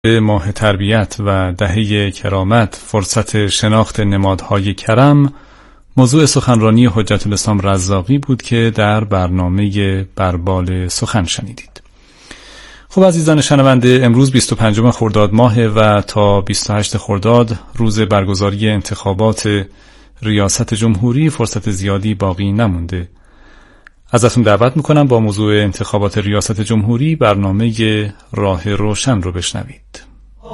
ماه تربیت و دهه کرامت، فرصت شناخت نمادهای کرم، موضوع سخنرانی حجت الاسلام رزاقی بود که در برنامه بربال سخن شنیدید. خب عزیزان شنونده، امروز 25 خرداد ماه و تا 28 خرداد روز برگزاری انتخابات ریاست جمهوری فرصت زیادی باقی نمونده. ازتون دعوت میکنم با موضوع انتخابات ریاست جمهوری برنامه راه روشن رو بشنوید.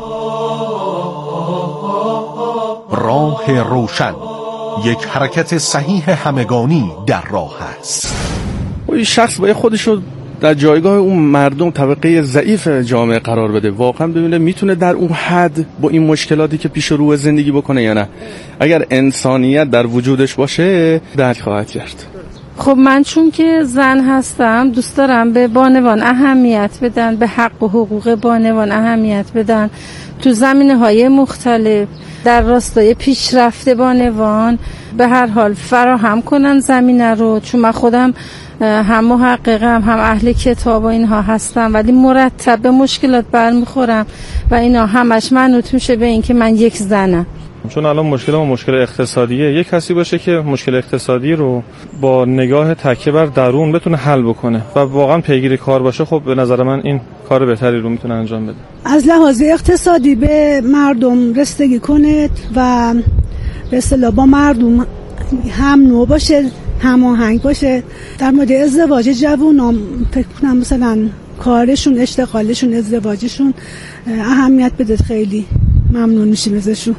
راه روشن، یک حرکت صحیح همگانی در راه است. این شخص باید خودش رو در جایگاه اون مردم، طبقه ضعیف جامعه قرار بده، واقعا ببینه میتونه در اون حد با این مشکلاتی که پیش رو زندگی بکنه یا نه. اگر انسانیت در وجودش باشه درک خواهد کرد. خب من چون که زن هستم دوست دارم به بانوان اهمیت بدن، به حق و حقوق بانوان اهمیت بدن، تو زمینه‌های مختلف در راستای پیشرفت بانوان به هر حال فراهم کنن زمینه رو. چون من خودم هم محققم هم اهل کتاب و اینها هستم، ولی مرتب به مشکلات برمیخورم و اینا همش منوط میشه به این که من یک زنم. چون الان مشکل اقتصادیه، یک کسی باشه که مشکل اقتصادی رو با نگاه تکیه بر درون بتونه حل بکنه و واقعا پیگیری کار باشه، خب به نظر من این کار بهتری رو میتونه انجام بده. از لحاظ اقتصادی به مردم رسیدگی کنه و به اصطلاح با مردم هم نوع باشه، هماهنگ باشه. در مورد ازدواج جوانان فکر کنم مثلا کارشون، اشتغالشون، ازدواجشون اهمیت بده. خیلی ممنون میشیم ازشون.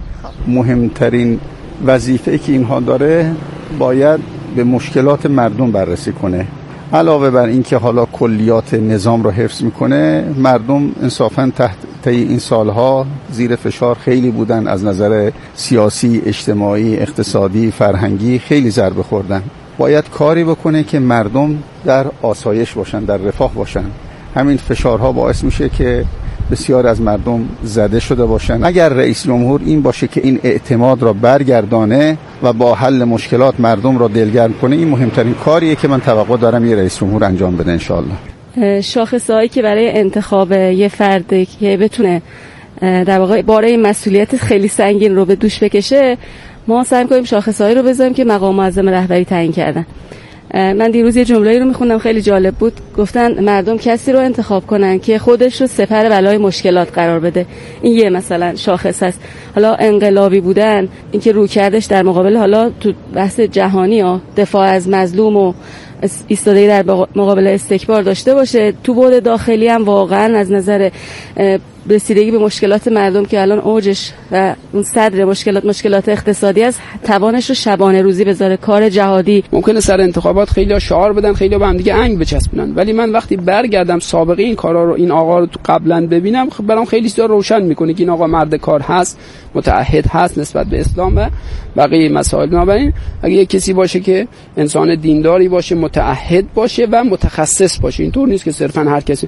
مهمترین وظیفه‌ای که اینها داره باید به مشکلات مردم بررسی کنه. علاوه بر این که حالا کلیات نظام رو حفظ میکنه، مردم انصافاً تحت این سالها زیر فشار خیلی بودن، از نظر سیاسی، اجتماعی، اقتصادی، فرهنگی خیلی ضربه خوردن. باید کاری بکنه که مردم در آسایش باشن، در رفاه باشن. همین فشارها باعث میشه که بسیار از مردم زده شده باشن. اگر رئیس جمهور این باشه که این اعتماد را برگردانه و با حل مشکلات مردم را دلگرم کنه، این مهمترین کاریه که من توقع دارم یه رئیس جمهور انجام بده انشالله. شاخصهایی که برای انتخاب یه فرد که بتونه در واقع باره مسئولیت خیلی سنگین رو به دوش بکشه، ما سعی کنیم شاخصهایی رو بذاریم که مقام معظم رهبری تعیین کردن. من دیروز یه جمله‌ای رو میخوندم خیلی جالب بود. گفتن مردم کسی رو انتخاب کنن که خودش رو سپر بلای مشکلات قرار بده. این یه مثلا شاخص هست. حالا انقلابی بودن، اینکه رویکردش در مقابل حالا تو بحث جهانی دفاع از مظلوم و ایستادگی در مقابل استکبار داشته باشه، تو بعد داخلی هم واقعا از نظر رسیدگی به مشکلات مردم که الان اوجش و اون صدر مشکلات اقتصادی است، توانش رو شبانه روزی بذاره. کار جهادی ممکنه سر انتخابات خیلی شعار بدن، خیلی به هم دیگه انگ بچسبونن، ولی من وقتی برگردم سابقه این کارا رو، این آقا رو تو قبلا ببینم، برام خیلی چیزا روشن میکنه که این آقا مرد کار هست، متعهد هست نسبت به اسلام و بقیه مسائل. بنابراین اگه یک کسی باشه که انسان دینداری باشه، متعهد باشه و متخصص باشه، اینطور نیست که صرفا هر کسی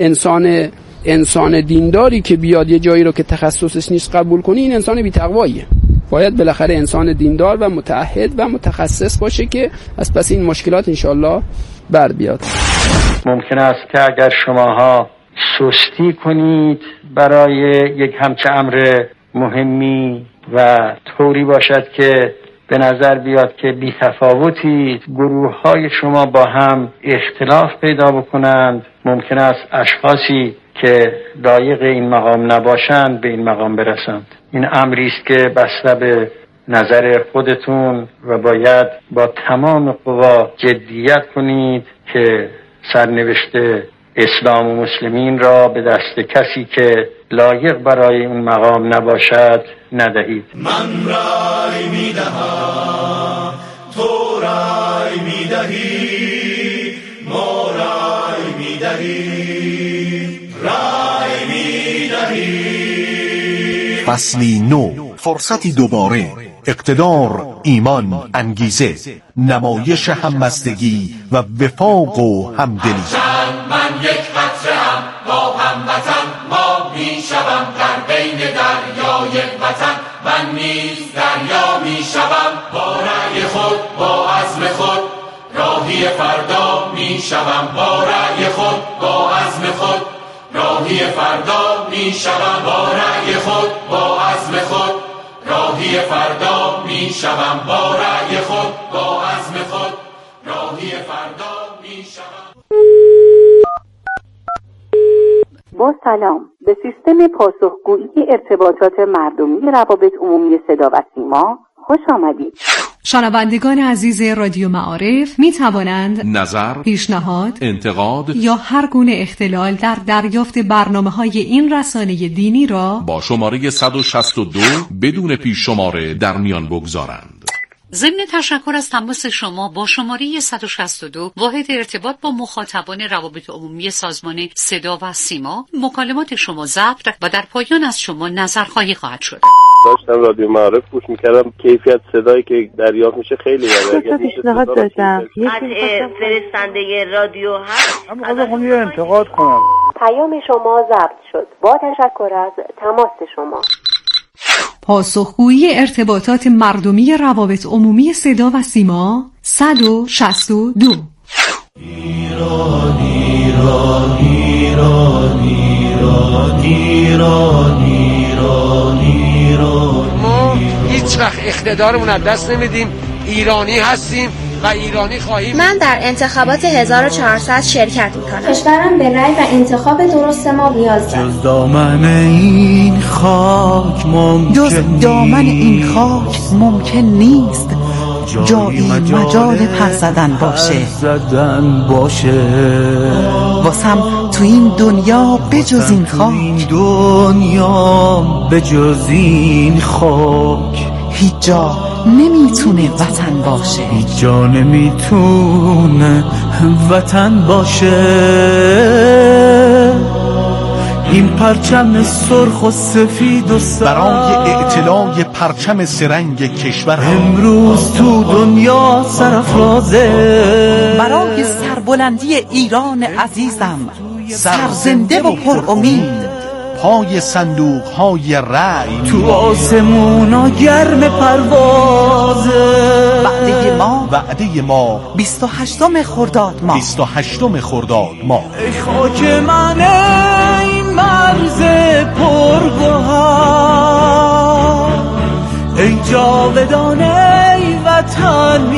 انسان دینداری که بیاد یه جایی رو که تخصصش نیست قبول کنی، این انسان بی‌تقواییه. باید بالاخره انسان دیندار و متعهد و متخصص باشه که از پس این مشکلات انشالله بر بیاد. ممکن است که اگر شماها سستی کنید برای یک همچه امر مهمی و طوری باشد که به نظر بیاد که بی تفاوتید، گروه های شما با هم اختلاف پیدا بکنند، ممکن است اشخاصی که لایق این مقام نباشند به این مقام برسند. این امری است که بسته به نظر خودتون و باید با تمام قوا جدیت کنید که سرنوشت اسلام و مسلمین را به دست کسی که لایق برای اون مقام نباشد ندهید. من رای میدهم، تو رای میدهی، ما رای میدهی، رای میدهی. فصلی نو، فرصتی دوباره، اقتدار، ایمان، انگیزه، نمایش همبستگی و وفاق و همدلی. من یک قطره هم با هموطن، ما میشوم در بین دریای وطن. من نیز دریا میشوم با رأی خود، با عزم خود، راهی فردا میشوم با رأی خود، با عزم خود، راهی فردا میشوم با رأی خود با عزم خود راهی فردا میشوم با رأی خود با عزم خود راهی فردا میشوم. با سلام، به سیستم پاسخگویی ارتباطات مردمی روابط عمومی صدا و سیما خوش آمدید. شنوندگان عزیز رادیو معارف می توانند نظر، پیشنهاد، انتقاد یا هر گونه اختلال در دریافت برنامه‌های این رسانه دینی را با شماره 162 بدون پیش شماره در میان بگذارند. ضمن تشکر از تماس شما با شماره 162 واحد ارتباط با مخاطبان روابط عمومی سازمان صدا و سیما، مکالمات شما ضبط و در پایان از شما نظرخواهی خواهد شد. داشتم رادیو معارف گوش میکردم، کیفیت صدایی که دریافت میشه خیلی تا پیشنهاد داشتم. یکی فرستنده رادیو هست. اما یه انتقاد کنم. پیام شما ضبط شد. با تشکر از تماس شما. پاسخگویی ارتباطات مردمی روابط عمومی صدا و سیما 162. ایران ایران ایران ایران ایران ایران ایران. ما هیچ وقت اقتدارمون از دست نمیدیم، ایرانی هستیم و ایرانی خواهیم. من در انتخابات 1400 شرکت میکنم. کشورم به رأی و انتخاب درست ما نیاز دارد. جز دامن این خاک ممکن نیست جایی مجال پر زدن باشه. واسم تو این دنیا بجز این خاک هیچ جا نمیتونه وطن باشه. این پرچم سرخ و سفید و سبز برای اعتلاء پرچم سرنگ کشور امروز تو دنیا سرافرازه. برای سربلندی ایران عزیزم سرزنده و پر امید پای صندوق های رأی تو آسمونا گرم پروازه. وعده ما 28 خرداد ماه. ای خاک من این مرز پرگوهر، ای جاودان ای وطن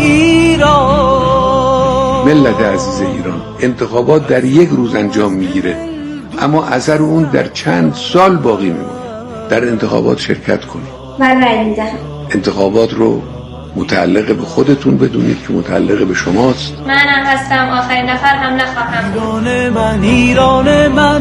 ایران. ملت عزیز ایران، انتخابات در یک روز انجام میگیره اما اثر اون در چند سال باقی میمونه. در انتخابات شرکت کنید و رأی میدهم. انتخابات رو متعلق به خودتون بدونید که متعلق به شماست. منم هستم، آخرین نفر هم نخواهم. ایران من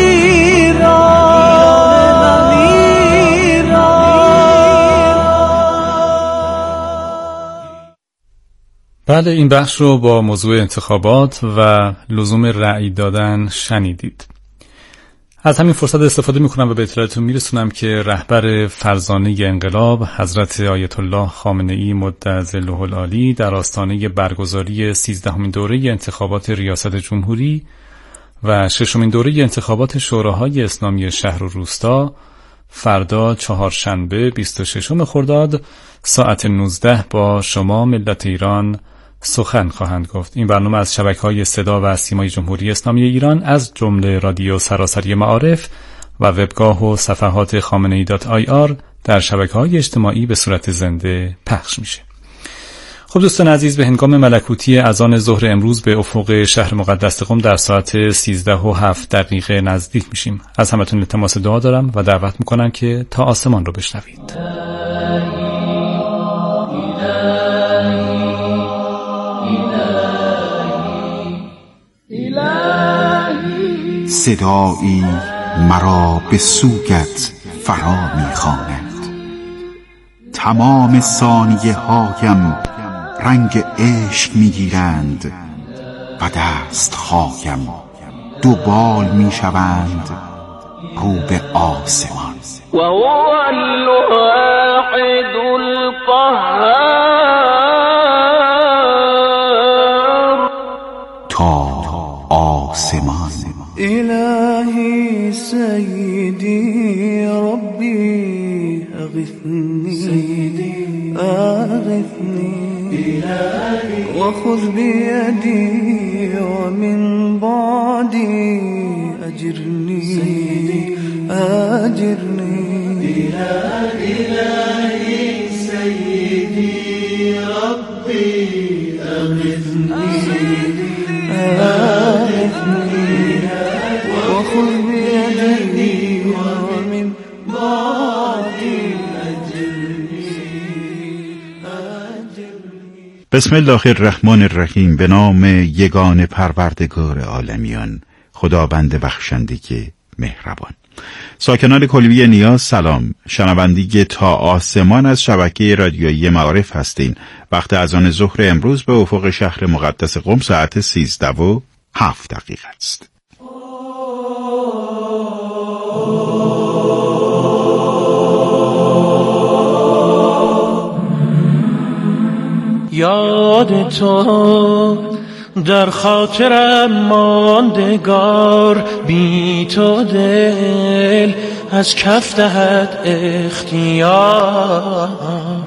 بله، این بخش رو با موضوع انتخابات و لزوم رأی دادن شنیدید. از همین فرصت استفاده میکنم و به اطلاعتون میرسونم که رهبر فرزانه انقلاب حضرت آیت الله خامنه‌ای مدظله العالی در آستانه برگزاری 13مین دوره انتخابات ریاست جمهوری و 6مین دوره انتخابات شوراهای اسلامی شهر و روستا فردا چهارشنبه 26 خرداد ساعت 19 با شما ملت ایران سخن خواهند گفت. این برنامه از شبکه‌های صدا و سیمای جمهوری اسلامی ایران از جمله رادیو سراسری معارف و وبگاه و صفحات khamenei.ir در شبکه‌های اجتماعی به صورت زنده پخش میشه. خب دوستان عزیز، به هنگام ملکوتی اذان ظهر امروز به افق شهر مقدس قم در ساعت 13:07 نزدیک میشیم. از همتون التماس دعا دارم و دعوت میکنم که تا آسمان رو بشنوید. صدایی مرا به سوگت فرا می‌خواند. تمام ثانیه هایم رنگ عشق می‌گیرند و دست‌هایم دوبال می‌شوند رو به آسمان. و هو الواحد القهار. تا آسمان. إلهي سيدي ربي أغثني وخذ بيدي ومن بعدي أجرني أجرني يا إلهي سيدي ربي أغثني وخذ بيدي ومن بعدي بسم الله الرحمن الرحیم. به نام یگان پروردگار عالمیان، خداوند بخشنده مهربان. ساکنان کلوی نیاز سلام. شنوندگی تا آسمان از شبکه رادیویی معارف هستین. وقت اذان ظهر امروز به افق شهر مقدس قم ساعت 13:07 است. یاد تو در خاطرم ماندگار، بی تو دل از کف دهد اختیار.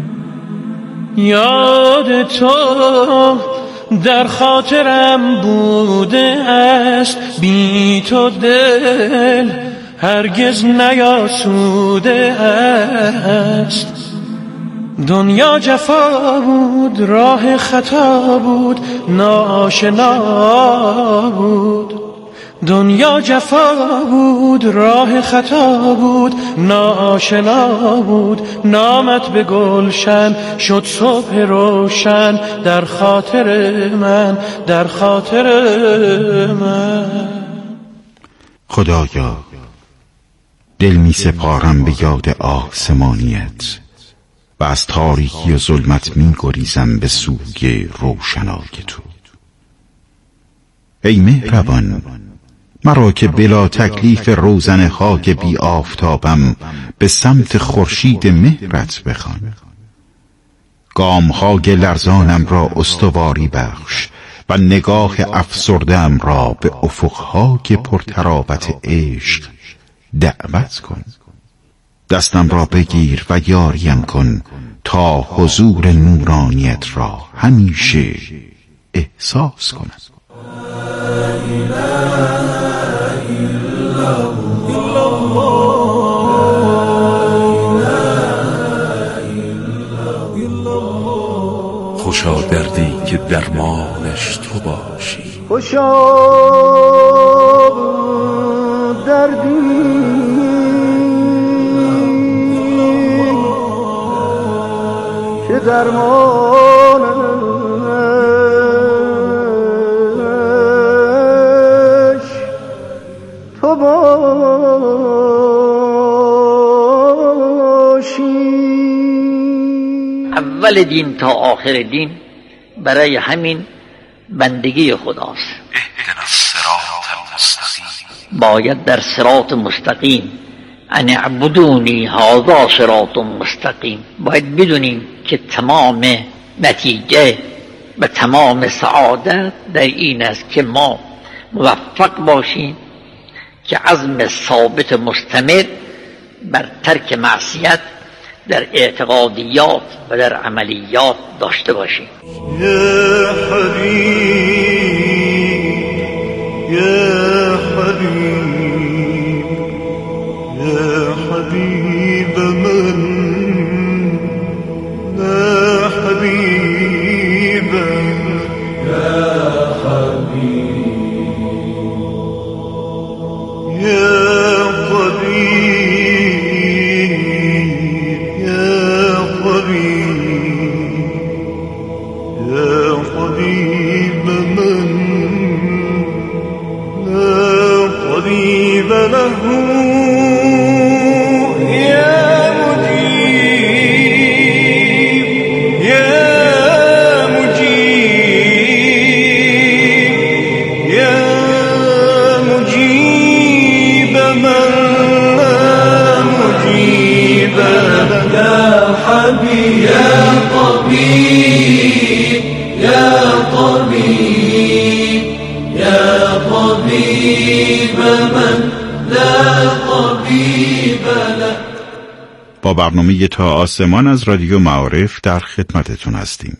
یاد تو در خاطرم بوده است، بی تو دل هرگز نیاسوده است. دنیا جفا بود، راه خطا بود، ناشنا بود. دنیا جفا بود، راه خطا بود، ناشنا بود. نامت به گلشن شد صبح روشن، در خاطر من، در خاطر من. خدایا دل می سپارم به یاد آسمانیت و از تاریکی و ظلمت می گریزم به سوی روشنای تو. ای مهربان، مرا که بلا تکلیف روزن خاک بی آفتابم به سمت خورشید مهرت بخوان. گامهای لرزانم را استواری بخش و نگاه افسرده‌ام را به افقهای پرتراوت عشق دعوت کن. دستم را بگیر و یاریم کن تا حضور نورانیت را همیشه احساس کنم. خوشا دردی که درمانش تو باشی، خوشا دردی که درمانش تو باشی. اول دین تا آخر دین برای همین بندگی خداست. اهدنا الصراط المستقیم. باید در صراط مستقیم، ان اعبدونی هذا صراط مستقیم. باید بدونیم که تمام نتیجه و تمام سعادت در این است که ما موفق باشیم که عزم ثابت مستمر بر ترک معصیت در اعتقادیات و در عملیات داشته باشیم. یا حبیب، یا حبیب، یا حبیب من، یا حبیب، یا حبیب، یا با برنامه تا آسمان از رادیو معارف در خدمتتون هستیم.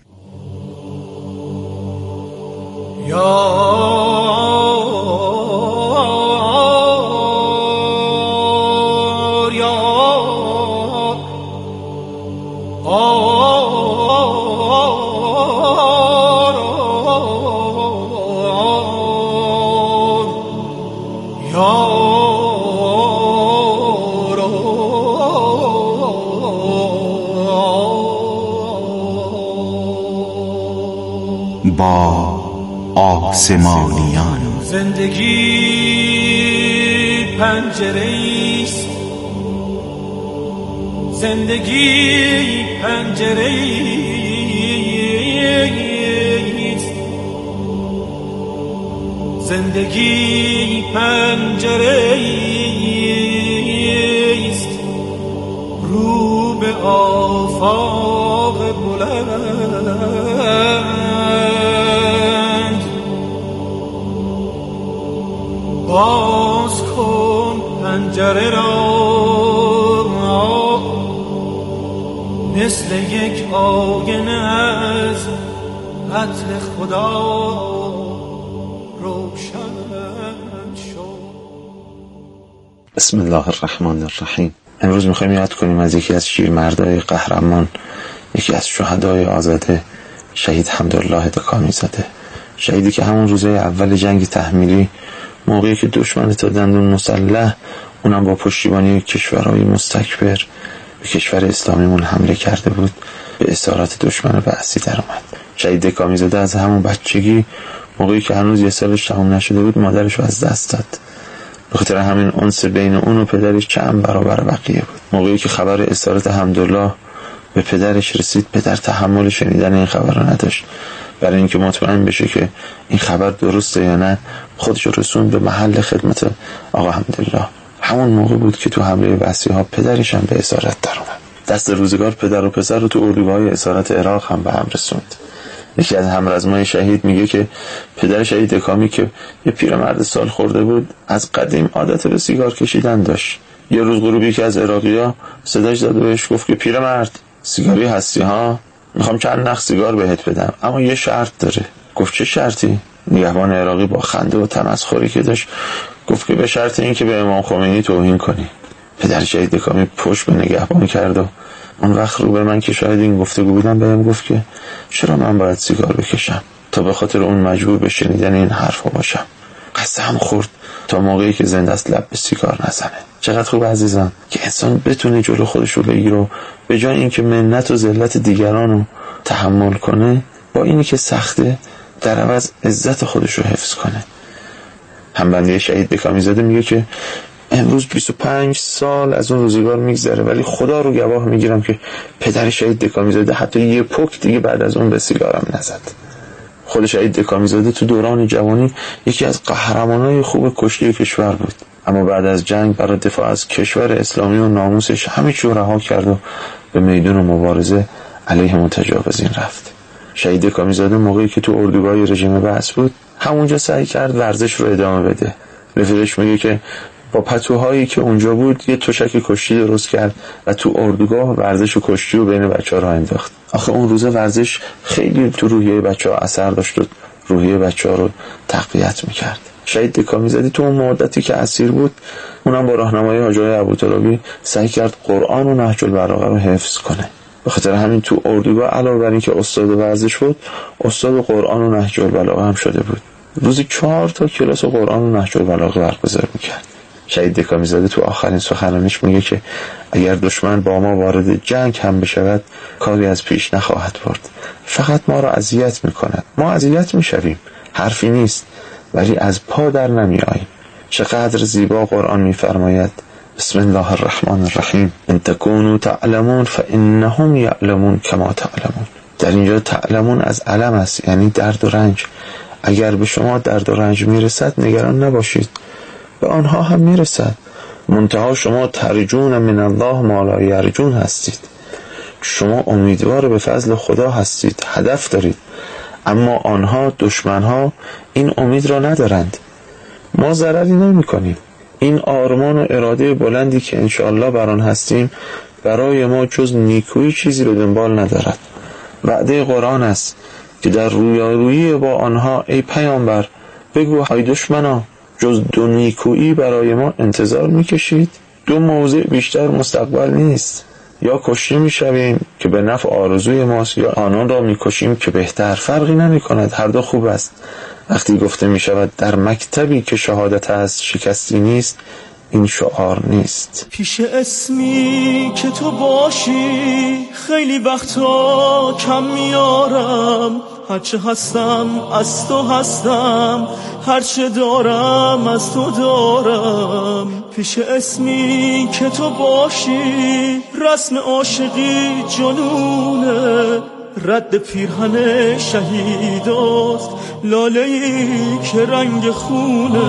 آسمانیان. زندگی پنجره‌ایست، زندگی پنجره‌ایست، زندگی پنجره‌ایست، رو به آفاق بلند. باز کن پنجره را، مثل یک آینه از قتل خدا روشن شد. بسم الله الرحمن الرحیم. امروز میخوایم یاد کنیم از یکی از شیرمردای قهرمان، یکی از شهدای آزاده، شهید حمدالله دکامی زاده. شهیدی که همون روزای اول جنگ تحمیلی، موقعی که دشمن تا دندون مسلح، اونم با پشتیبانی کشورهای مستکبر، به کشور اسلامیمون حمله کرده بود، به اسارت دشمن بعثی در اومد. شهید دکامی زاده از همون بچگی، موقعی که هنوز یه سالش تمام نشده بود، مادرش رو از دست داد. به خاطر همین انس بین اون و پدرش چند برابر بقیه بود. موقعی که خبر اسارت حمدالله به پدرش رسید، پدر تحمل شنیدن این خبر رو نداشت. برای اینکه مطمئن بشه که این خبر درسته یا نه، خودش رسوند به محل خدمت آقا حمدالله. همون موقع بود که تو حمله بعثی ها پدرش هم به اسارت در اومد. دست روزگار پدر و پسر رو تو اردوگاه اسارت عراق هم به هم رسوند. یکی از همرزمای شهید میگه که پدر شهید دکامی که یه پیرمرد سال خورده بود، از قدیم عادت به سیگار کشیدن داشت. یه روز غروبی که از عراقی‌ها صداش زد و بهش گفت که پیرمرد، سیگاری هستی ها؟ میخوام چند نخ سیگار بهت بدم، اما یه شرط داره. گفت چه شرطی؟ نگهبان عراقی با خنده و تمسخری که داشت گفت که به شرط این که به امام خمینی توهین کنی. پدر شهید دکامی پشت به نگهبان کرد و اون وقت رو به من که شاید این گفتگو بودم بهم گفت که چرا من باید سیگار بکشم تا به خاطر اون مجبور به شنیدن این حرفا باشم. قسم خورد تا موقعی که زنده است لب به سیگار نزنه. چقدر خوب عزیزان که انسان بتونه جلو خودش رو بگیره و به جای اینکه منت و ذلت دیگران رو تحمل کنه، با اینی که سخته در عوض عزت خودش رو حفظ کنه. همبندی شهید دکامی زاده میگه که امروز 25 سال از اون روزگار میگذره، ولی خدا رو گواه میگیرم که پدر شهید دکامی زاده حتی یه پک دیگه بعد از اون به سیگارم نزد. خود شهید دکامی زاده تو دوران جوانی یکی از قهرمانای خوب کشتی کشور بود، اما بعد از جنگ برای دفاع از کشور اسلامی و ناموسش همه چیو رها کرد و به میدون مبارزه علیه متجاوزین رفت. شهید دکامی زاده موقعی که تو اردوگاه رژیم بعث بود، همونجا سعی کرد ورزش رو ادامه بده. رفیقش میگه که با پتوهایی که اونجا بود یه تشک کشتی درست کرد و تو اردوگاه ورزش و کشتی رو بین بچه‌ها راه انداخت. آخه اون روزه ورزش خیلی تو روحیه بچه‌ها اثر داشت و روحیه بچه‌ها رو تقویت میکرد. شهید دکامی زاده تو اون مدتی که اسیر بود، اونم با راهنمایی حاج آقای ابوطالبی سعی کرد قرآن و نهج البلاغه رو حفظ کنه. به خاطر همین تو اردوگاه علاوه بر اینکه استاد ورزش بود، استاد قرآن و نهج البلاغه هم شده بود. روزی 4 تا کلاس قرآن و نهج البلاغه برگزار میکرد. شهید دکامی زاده تو آخرین سخنرانیش میگه که اگر دشمن با ما وارد جنگ هم بشود، کاری از پیش نخواهد برد. فقط ما را اذیت میکند. ما اذیت میشویم، حرفی نیست، ولی از پا در نمیاییم. چقدر زیبا قرآن میفرماید: بسم الله الرحمن الرحیم، ان تکونوا تعلمون فانهم یعلمون کما تعلمون. در اینجا تعلمون از علم است، یعنی درد و رنج. اگر به شما درد و رنج میرسد نگران نباشید، به آنها هم میرسد. منتها شما ترجون من الله ما لا یرجون هستید. شما امیدوار به فضل خدا هستید، هدف دارید، اما آنها دشمنها این امید را ندارند. ما ضرری نمی کنیم. این آرمان و اراده بلندی که انشاءالله بر آن هستیم برای ما جز نیکویی چیزی به دنبال ندارد. وعده قرآن است که در رویارویی با آنها ای پیامبر بگو های دشمنا، جز دو نیکویی برای ما انتظار میکشید؟ 2 موضع بیشتر مستقبل نیست. یا کشته میشویم که به نفع آرزوی ماست، یا آنان را میکشیم که بهتر. فرقی نمی کند، هر دو خوب است. وقتی گفته میشود در مکتبی که شهادت است شکستی نیست، این شعار نیست. پیش اسمی که تو باشی خیلی وقتا کم میارم، هرچه هستم از تو هستم، هرچه دارم از تو دارم. پیش اسمی که تو باشی رسم عاشقی جنونه، رد پیرهن شهیداست لاله‌ای که رنگ خونه.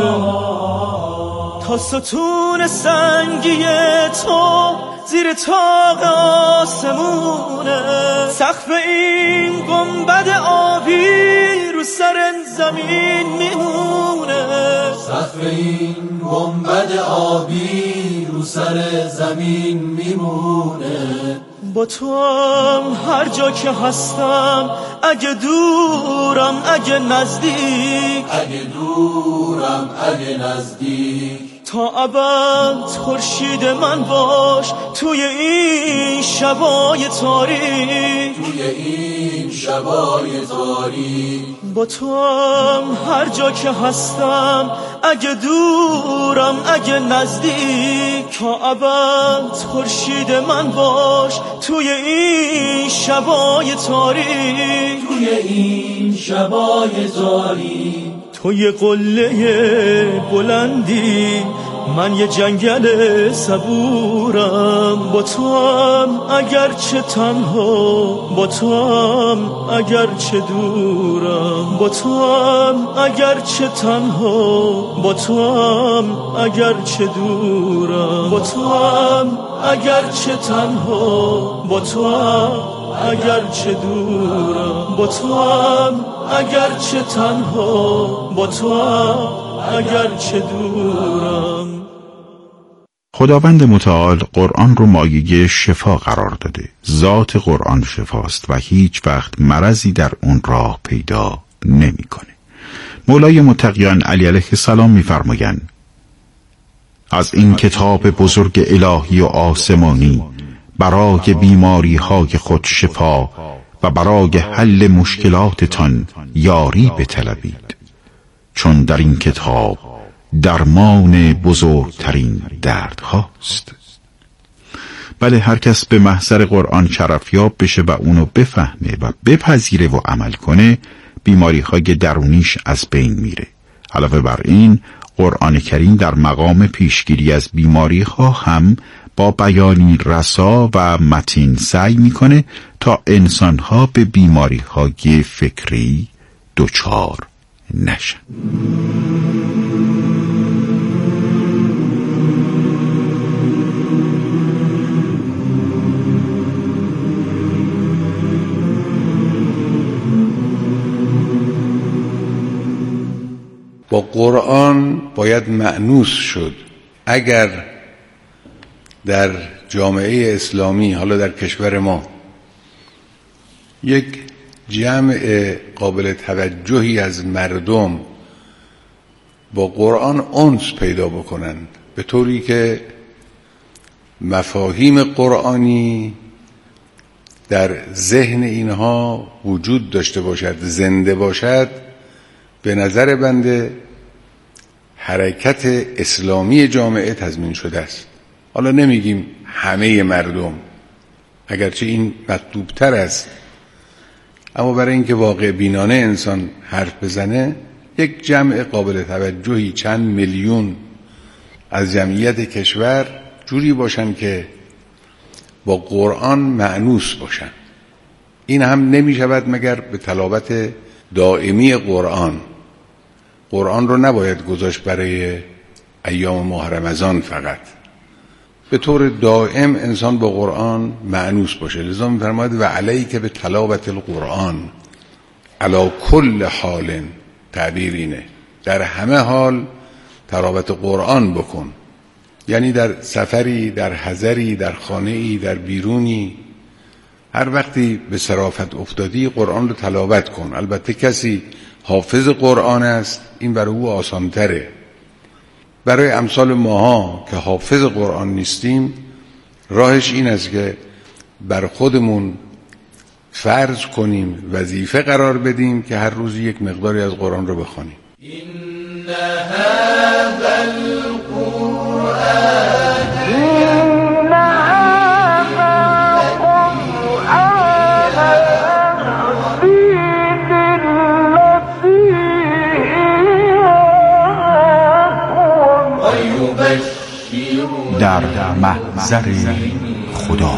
تا ستون سنگی تو زیر طاق آسمونه، سقف این گنبد آبی رو سر زمین میمونه. سقف این گنبد آبی رو سر زمین میمونه. با تو هم هر جا که هستم، اگه دورم اگه نزدیک، اگه دورم اگه نزدیک، تا ابد خورشید من باش توی این شبای تاریک، توی این شبای تاریک. با تو هم هر جا که هستم، اگه دورم اگه نزدیک، تا ابد خورشید من باش توی این شبای تاریک، توی این شبای تاریک. تو یه قله بلندی، من یه جنگل صبورم. با تو هم اگرچه تنها، با تو هم اگرچه دورم. با تو هم اگرچه تنها، با تو هم اگرچه دورم. با تو هم اگرچه تنها، با تو هم اگرچه دورم. با تو هم اگرچه تنها، با تو هم اگرچه دورم. خداوند متعال قرآن رو مایه شفا قرار داده. ذات قرآن شفاست و هیچ وقت مرضی در اون راه پیدا نمی‌کنه. مولای متقیان علی علیه السلام می‌فرمایند: از این کتاب بزرگ الهی و آسمانی برای بیماری های خود شفا و برای حل مشکلاتتان یاری بطلبید، چون در این کتاب درمان بزرگترین درد هاست. بله، هر کس به محضر قرآن شرفیاب بشه و اونو بفهمه و بپذیره و عمل کنه، بیماری های درونیش از بین میره. علاوه بر این، قرآن کریم در مقام پیشگیری از بیماری ها هم با بیانی رسا و متین سعی میکنه تا انسانها به بیماری های فکری دچار نشن. با قرآن باید مأنوس شد. اگر در جامعه اسلامی، حالا در کشور ما، یک جمع قابل توجهی از مردم با قرآن انس پیدا بکنند، به طوری که مفاهیم قرآنی در ذهن اینها وجود داشته باشد، زنده باشد، به نظر بنده حرکت اسلامی جامعه تضمین شده است. حالا نمیگیم همه مردم، اگرچه این مطلوبتر است، اما برای اینکه واقع بینانه انسان حرف بزنه، یک جمع قابل توجهی، چند میلیون از جمعیت کشور جوری باشن که با قرآن مأنوس باشن. این هم نمی شود مگر به تلاوت دائمی قرآن. قرآن رو نباید گذاشت برای ایام ماه رمضان فقط، به طور دائم انسان با قرآن مأنوس باشه. لذا می‌فرماید و علیک به تلاوت القرآن علی کل حال، تعبیر اینه در همه حال تلاوت قرآن بکن، یعنی در سفری، در حضری، در خانه‌ای، در بیرونی، هر وقتی به صرافت افتادی قرآن رو تلاوت کن. البته کسی حافظ قرآن است، این برای او آسان‌تره. برای امثال ماها که حافظ قرآن نیستیم، راهش این است که بر خودمون فرض کنیم، وظیفه قرار بدیم که هر روز یک مقداری از قرآن رو بخوانیم. این هذا القرآن محضر خدا.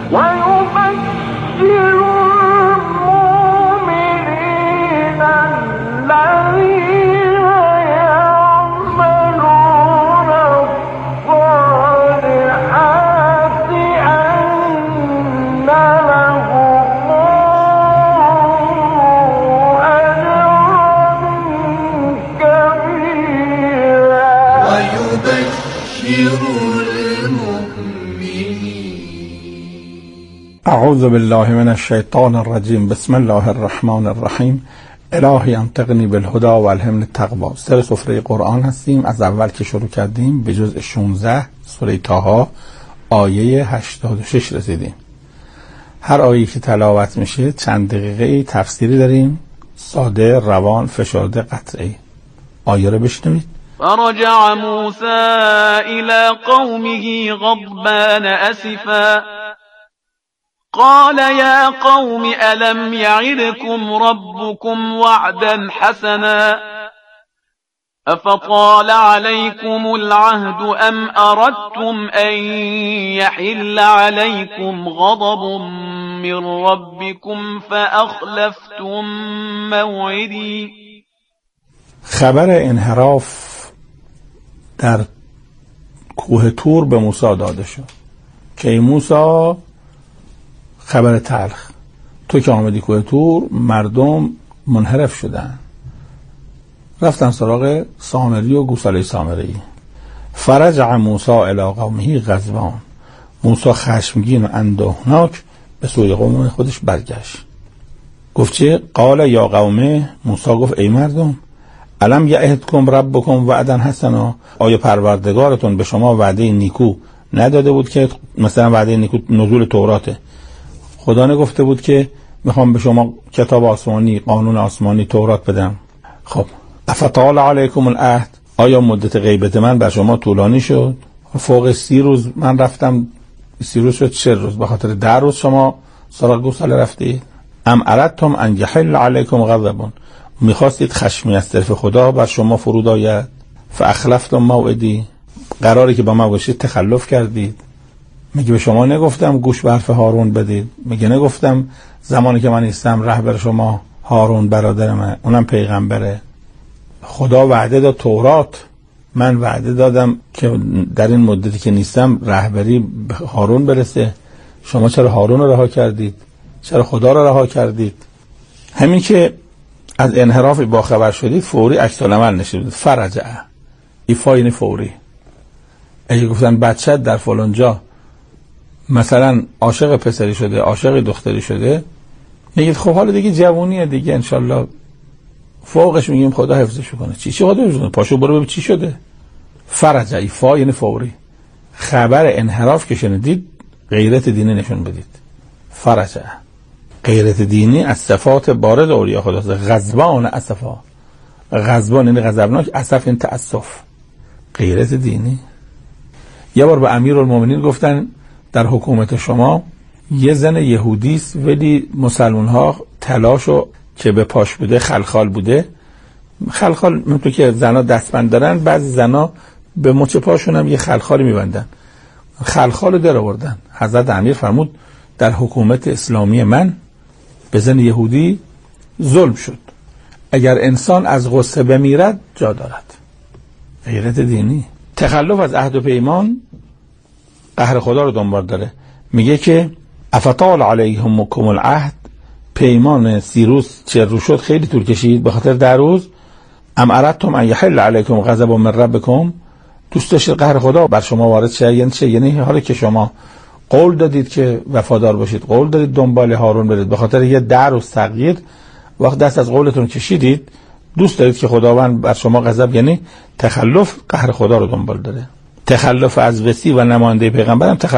اعوذ بالله من الشیطان الرجیم. بسم الله الرحمن الرحیم. الهی انطقنی بالهدی و الهمنی التقوی. سر سفره قرآن هستیم. از اول که شروع کردیم به جزء 16 سوره طه آیه 86 رسیدیم. هر آیه که تلاوت میشه چند دقیقه تفسیری داریم، ساده، روان، فشرده، قطعی. آیه رو بشنوید. فرجع موسى إلى قومه غضبان أسفا قال يا قوم ألم يعدكم ربكم وعدا حسنا أفطال عليكم العهد أم أردتم أن يحل عليكم غضب من ربكم فأخلفتم موعدي. خبر انحراف در کوه طور به موسی داده شد که ای موسی، خبر تلخ، تو که آمدی کوه طور مردم منحرف شدن، رفتن سراغ سامری و گوساله سامری. فرجع موسی الی قومه غضبان. موسی خشمگین و اندوهناک به سوی قوم خودش برگشت. گفت چه؟ قال یا قومه. موسی گفت ای مردم، الم یعدکم ربکم وعدا حسنا. آیا پروردگارتون به شما وعده نیکو نداده بود؟ که مثلا وعده نیکو نزول توراته. خدا نگفته بود که میخوام به شما کتاب آسمانی، قانون آسمانی، تورات بدم؟ خب افطال علیکم العهد. آیا مدت غیبت من بر شما طولانی شد؟ فوق 30 روز من رفتم، 30 روز شد 40 روز، به خاطر 10 روز شما سراغ گوساله رفتید؟ ام اردتم ان یحل علیکم غضب. میخواستید خشمی از طرف خدا بر شما فرود آید؟ فاخلفتم موعدی. قراری که با ما باشید تخلف کردید. میگه به شما نگفتم گوش به حرف هارون بدید؟ میگه نگفتم زمانی که من نیستم رهبر شما هارون برادر من، اونم پیغمبره. خدا وعده داد تورات، من وعده دادم که در این مدتی که نیستم رهبری به هارون برسه. شما چرا هارون رو رها کردید؟ چرا خدا رو رها کردید؟ همین که از انحراف با خبر شدید فوری عکس العمل نشید. فرجع ایفای فوری. اگه گفتن بچه در فلان جا مثلا عاشق پسری شده، عاشق دختری شده، میگید خب حالا دیگه جوونیه دیگه، انشالله فوقش میگیم خدا حفظش کنه. چی خدا حفظش کنه؟ پاشو برو ببین چی شده. فرجع ایفای فوری. خبر انحراف که شنیدید غیرت دینی نشون بدید. فرجع. غیرت دینی از صفات بارد اولیاء خداست. غضبان اسفا. غضبان یعنی غضبناک، اسف یعنی تأسف. غیرت دینی. یه بار به امیرالمومنین گفتن در حکومت شما یه زن یهودی است ولی مسلمان ها تلاشو که به پاش بوده خلخال بوده. خلخال مثل که زنا دستبند دارن، بعضی زنا به مچ پاشون هم یه خلخالی میبندن. خلخالو در آوردن. حضرت امیر فرمود در حکومت اسلامی من به زن یهودی ظلم شد. اگر انسان از غصه بمیرد جا دارد. غیرت دینی. تخلف از عهد و پیمان قهر خدا رو دنبال داره. میگه که افطال علیهم العهد. پیمان 30 روز 40 روز شد، خیلی طول کشید به خاطر 10 روز. ام اردتم ان یحل علیکم غضب من ربکم. دوست داشتید قهر خدا بر شما وارد شه. یعنی چه؟ یعنی حالا که شما قول دادید که وفادار باشید، قول دادید دنبال هارون برید، به خاطر یه 10 روز تغییر وقت دست از قولتون کشیدید، دوست دارید که خداوند بر شما غضب، یعنی تخلف قهر خدا رو دنبال داره. تخلف از وصی و نماینده پیغمبرم